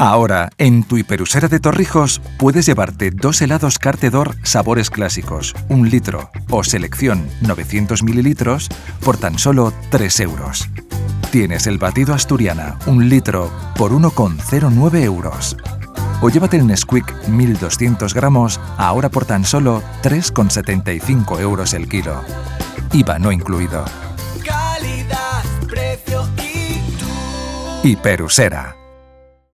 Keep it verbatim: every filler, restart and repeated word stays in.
Ahora, en tu Hiperusera de Torrijos, puedes llevarte dos helados Carte d'Or sabores clásicos, un litro, o selección novecientos mililitros, por tan solo tres euros. Tienes el batido Asturiana, un litro, por uno coma cero nueve euros. O llévate el Nesquik mil doscientos gramos, ahora por tan solo tres coma setenta y cinco euros el kilo. I V A no incluido. Calidad, precio y tú. Hiperusera.